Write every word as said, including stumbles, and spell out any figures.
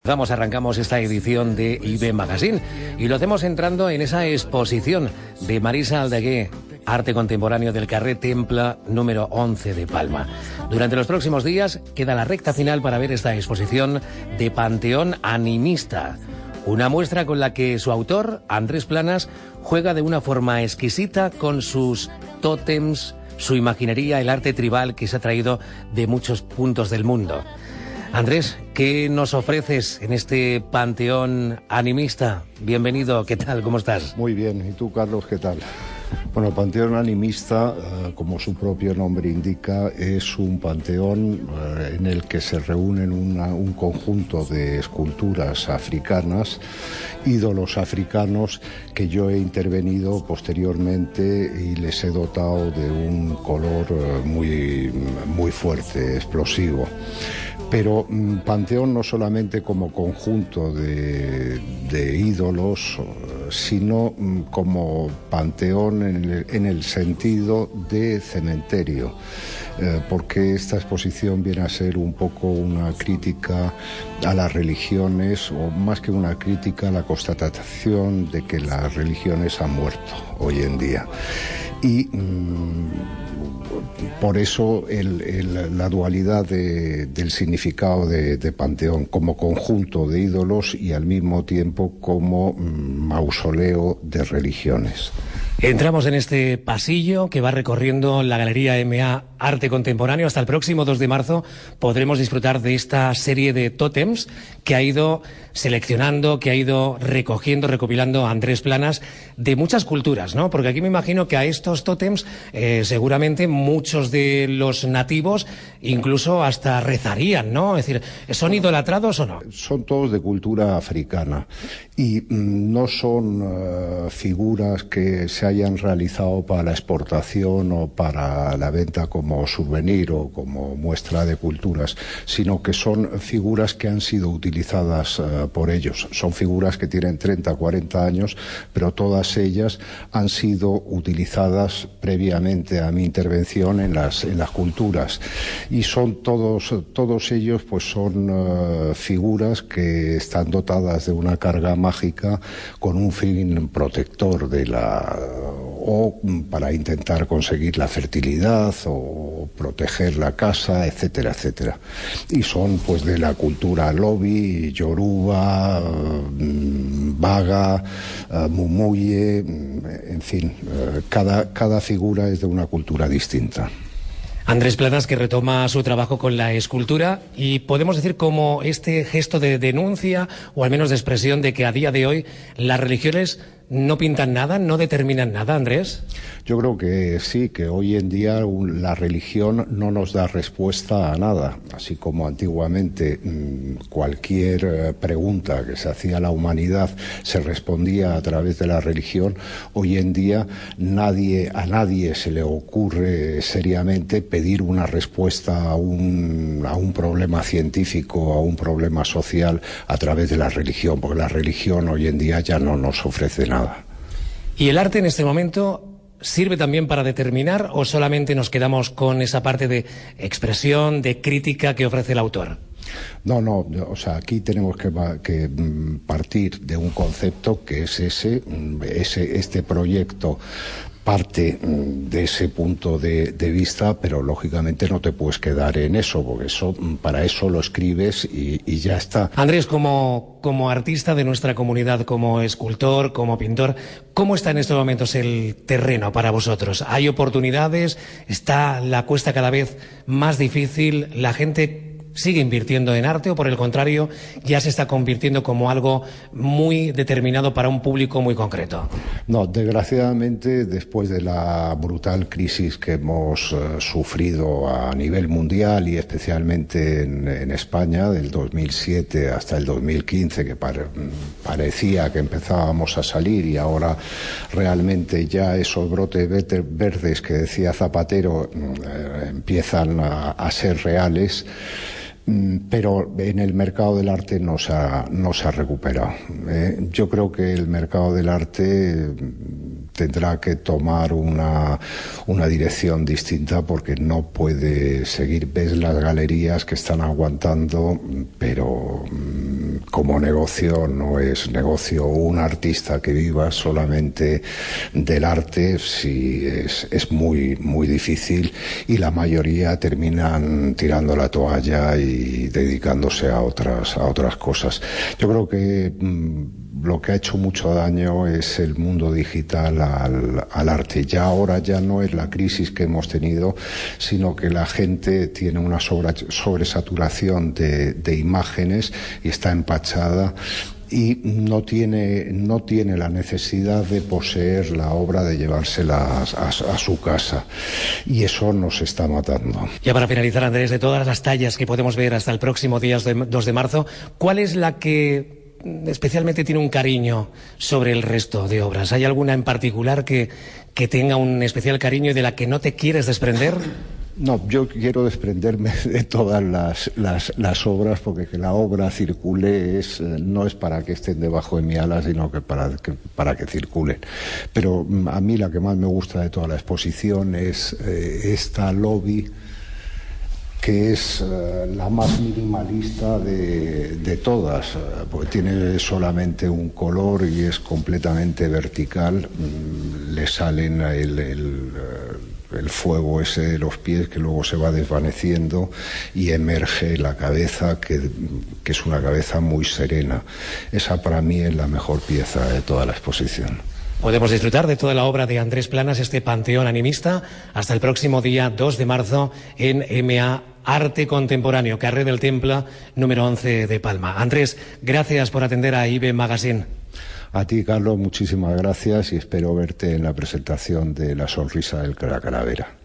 Vamos, arrancamos esta edición de I B Magazine y lo hacemos entrando en esa exposición de Marisa Aldeguer, Arte Contemporáneo del Carrer Temple número once de Palma. Durante los próximos días queda la recta final para ver esta exposición de Panteón Animista, una muestra con la que su autor, Andrés Planas, juega de una forma exquisita con sus tótems, su imaginería, el arte tribal que se ha traído de muchos puntos del mundo. Andrés, ¿qué nos ofreces en este panteón animista? Bienvenido, ¿qué tal? ¿Cómo estás? Muy bien, ¿y tú, Carlos, qué tal? Bueno, el panteón animista, eh, como su propio nombre indica, es un panteón eh, en el que se reúnen una, un conjunto de esculturas africanas, ídolos africanos que yo he intervenido posteriormente y les he dotado de un color eh, muy, muy fuerte, explosivo. Pero mm, panteón no solamente como conjunto de, de ídolos, sino mm, como panteón en el, en el sentido de cementerio, eh, porque esta exposición viene a ser un poco una crítica a las religiones, o más que una crítica, a la constatación de que las religiones han muerto hoy en día. Y mmm, por eso el, el, la dualidad de, del significado de, de panteón como conjunto de ídolos y al mismo tiempo como mmm, mausoleo de religiones. Entramos en este pasillo que va recorriendo la Galería M A Arte Contemporáneo. Hasta el próximo dos de marzo podremos disfrutar de esta serie de tótems que ha ido seleccionando, que ha ido recogiendo, recopilando Andrés Planas de muchas culturas, ¿no? Porque aquí me imagino que a estos tótems eh, seguramente muchos de los nativos incluso hasta rezarían, ¿no? Es decir, ¿son idolatrados o no? Son todos de cultura africana y mm, no son uh, figuras que se hayan realizado para la exportación o para la venta como souvenir o como muestra de culturas, sino que son figuras que han sido utilizadas uh, por ellos. Son figuras que tienen treinta, cuarenta años, pero todas ellas han sido utilizadas previamente a mi intervención en las, en las culturas. Y son todos, todos ellos pues son uh, figuras que están dotadas de una carga mágica con un fin protector de la o para intentar conseguir la fertilidad o proteger la casa, etcétera, etcétera. Y son pues de la cultura Lobi, Yoruba, Baga, Mumuye, en fin, cada, cada figura es de una cultura distinta. Andrés Planas, que retoma su trabajo con la escultura, y podemos decir como este gesto de denuncia o al menos de expresión de que a día de hoy las religiones no pintan nada, no determinan nada, Andrés. Yo creo que sí, que hoy en día un, la religión no nos da respuesta a nada, así como antiguamente mmm, cualquier eh, pregunta que se hacía a la humanidad se respondía a través de la religión. Hoy en día nadie, a nadie se le ocurre seriamente pedir una respuesta a un, a un problema científico, a un problema social a través de la religión, porque la religión hoy en día ya no nos ofrece nada. ¿Y el arte en este momento sirve también para determinar o solamente nos quedamos con esa parte de expresión, de crítica que ofrece el autor? No, no, o sea, aquí tenemos que, que partir de un concepto que es ese, ese este proyecto parte de ese punto de, de vista, pero lógicamente no te puedes quedar en eso, porque eso para eso lo escribes y, y ya está. Andrés, como, como artista de nuestra comunidad, como escultor, como pintor, ¿cómo está en estos momentos el terreno para vosotros? ¿Hay oportunidades? ¿Está la cuesta cada vez más difícil? ¿La gente sigue invirtiendo en arte o por el contrario ya se está convirtiendo como algo muy determinado para un público muy concreto? No, desgraciadamente después de la brutal crisis que hemos uh, sufrido a nivel mundial y especialmente en, en España del dos mil siete hasta el dos mil quince, que pare, parecía que empezábamos a salir y ahora realmente ya esos brotes verdes que decía Zapatero uh, empiezan a, a ser reales. Pero en el mercado del arte no se ha, no se ha recuperado. Eh, yo creo que el mercado del arte tendrá que tomar una, una dirección distinta porque no puede seguir. Ves las galerías que están aguantando, pero como negocio no es negocio. Un artista que viva solamente del arte sí es, es muy, muy difícil, y la mayoría terminan tirando la toalla y dedicándose a otras, a otras cosas. Yo creo que mmm, lo que ha hecho mucho daño es el mundo digital al, al arte. Ya ahora ya no es la crisis que hemos tenido, sino que la gente tiene una sobre, sobresaturación de, de imágenes y está empachada, y no tiene, no tiene la necesidad de poseer la obra, de llevársela a, a, a su casa, y eso nos está matando. Ya para finalizar, Andrés, de todas las tallas que podemos ver hasta el próximo día dos de marzo, ¿cuál es la que especialmente tiene un cariño sobre el resto de obras? ¿Hay alguna en particular que, que tenga un especial cariño y de la que no te quieres desprender? No, yo quiero desprenderme de todas las, las, las obras, porque que la obra circule es, no es para que estén debajo de mi ala, sino que para, que para que circulen. Pero a mí la que más me gusta de toda la exposición es eh, esta lobby, que es uh, la más minimalista de, de todas, uh, porque tiene solamente un color y es completamente vertical. Mm, le salen el, el, uh, el fuego ese de los pies, que luego se va desvaneciendo, y emerge la cabeza, que, que es una cabeza muy serena. Esa para mí es la mejor pieza de toda la exposición. Podemos disfrutar de toda la obra de Andrés Planas, este panteón animista, hasta el próximo día dos de marzo en M A Arte Contemporáneo, Carrer del Temple, número once de Palma. Andrés, gracias por atender a I B E Magazine. A ti, Carlos, muchísimas gracias, y espero verte en la presentación de La sonrisa de la calavera.